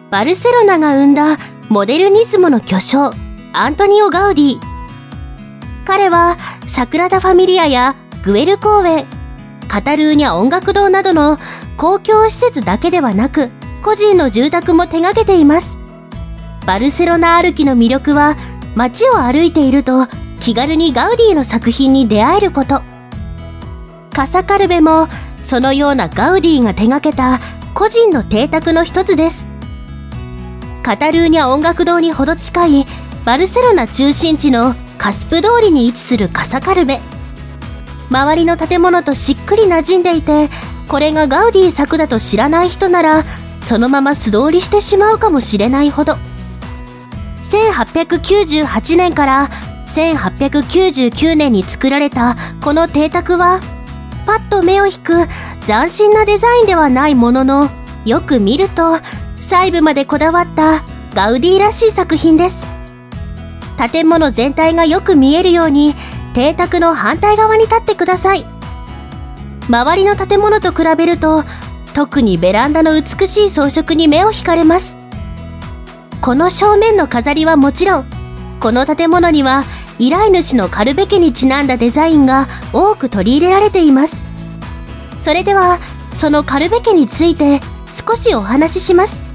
バルセロナが生んだモデルニズムの巨匠、アントニオ・ガウディ。彼はサグラダ・ファミリアやグエル公園、カタルーニャ音楽堂などの公共施設だけではなく、個人の住宅も手掛けています。バルセロナ歩きの魅力は、街を歩いていると気軽にガウディの作品に出会えること。カサカルベもそのようなガウディが手掛けた個人の邸宅の一つです。カタルーニャ音楽堂にほど近いバルセロナ中心地のカスプ通りに位置するカサカルベ。周りの建物としっくり馴染んでいて、これがガウディ作だと知らない人なら、そのまま素通りしてしまうかもしれないほど。1898年から1899年に作られたこの邸宅は、パッと目を引く斬新なデザインではないものの、よく見ると細部までこだわったガウディらしい作品です。建物全体がよく見えるように、邸宅の反対側に立ってください。周りの建物と比べると、特にベランダの美しい装飾に目を引かれます。この正面の飾りはもちろん、この建物には依頼主のカルベ家にちなんだデザインが多く取り入れられています。それでは、そのカルベ家について少しお話しします。